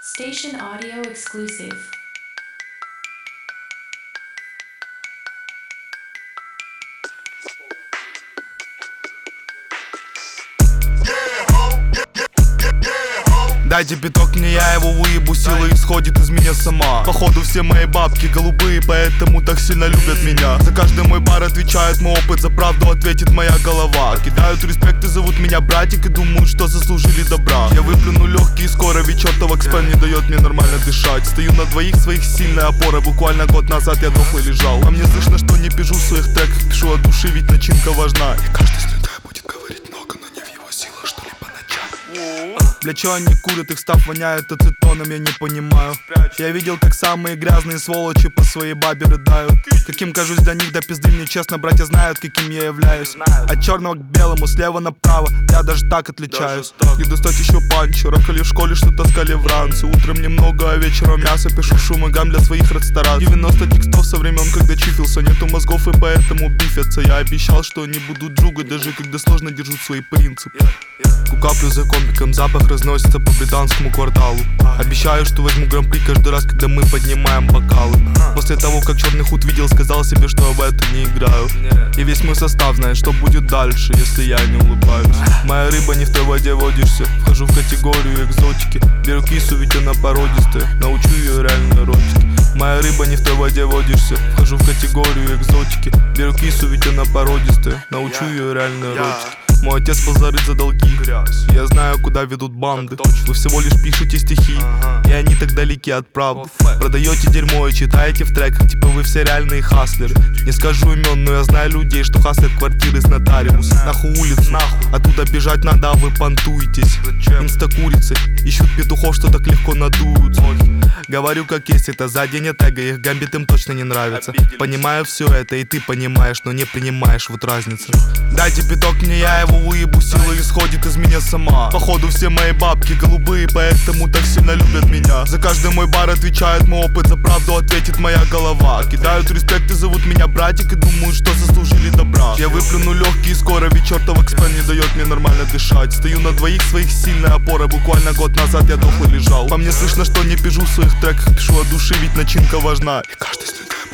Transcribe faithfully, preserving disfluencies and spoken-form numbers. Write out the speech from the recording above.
Station Audio Exclusive. Дайте биток мне, я его выебу, сила исходит из меня сама. Походу все мои бабки голубые, поэтому так сильно любят меня. За каждый мой бар отвечает мой опыт, за правду ответит моя голова. Кидают респект и зовут меня братик, и думают, что заслужили добра. Я выплюну легкие скоро, ведь чертова экспен не дает мне нормально дышать. Стою на двоих своих, сильная опора, буквально год назад я дохлый лежал. А мне слышно, что не пишу в своих треках, пишу от души, ведь начинка важна. И каждый слюнтяй будет говорить много, но не в его силах что-либо начать. Для чего они курят, их став воняет ацетоном, я не понимаю. Я видел, как самые грязные сволочи по своей бабе рыдают. Каким кажусь для них, да пизды мне честно, братья знают, каким я являюсь. От черного к белому, слева направо, я даже так отличаюсь. И достать еще панчи, рокали в школе, что таскали в ранцы. Утром немного, а вечером мясо, пишу шум и гам для своих рестораций. девяносто текстов со времен, когда чифился, нету мозгов и поэтому бифятся. Я обещал, что не буду джугать, даже когда сложно держу свои принципы. Кукаплю за комбиком, запах разносится по британскому кварталу. Обещаю, что возьму гран-при каждый раз, когда мы поднимаем бокалы. После того, как черный худ видел, сказал себе, что в это не играю. И весь мой состав знает, что будет дальше, если я не улыбаюсь. Моя рыба не в той воде водишься, вхожу в категорию экзотики. Беру кису, ведь она породистая, научу ее реальной эротике. Моя рыба не в той воде водишься, вхожу в категорию экзотики. Беру кису, ведь она породистая, научу ее реальной эротике. Мой отец был зарыт за долги. Я знаю, куда ведут банды. Вы всего лишь пишете стихи, и они так далеки от правды. Продаете дерьмо и читаете в треках, типа вы все реальные хаслеры. Не скажу имен, но я знаю людей, что хаслят квартиры с нотариуса. Нахуй улицу, нахуй, оттуда бежать надо, а вы понтуетесь. Инстакурицы ищут петухов, что так легко надуют. Говорю как есть, это за день тега, их гамбит им точно не нравится. Понимаю все это, и ты понимаешь, но не принимаешь, вот разница. Дайте биток мне, я его выебу, сила исходит из меня сама. Походу все мои бабки голубые, поэтому так сильно любят меня. За каждый мой бар отвечает мой опыт, за правду ответит моя голова. Кидают респект и зовут меня братик, и думают, что заслужили добра. Я выплюну легкие скоро, ведь чертов экспен не дает мне нормально дышать. Стою на двоих своих, сильная опора, буквально год назад я дохлый лежал. По мне слышно, что не пишу в своих треках, пишу от души, ведь начинка важна. И каждый слюнтяй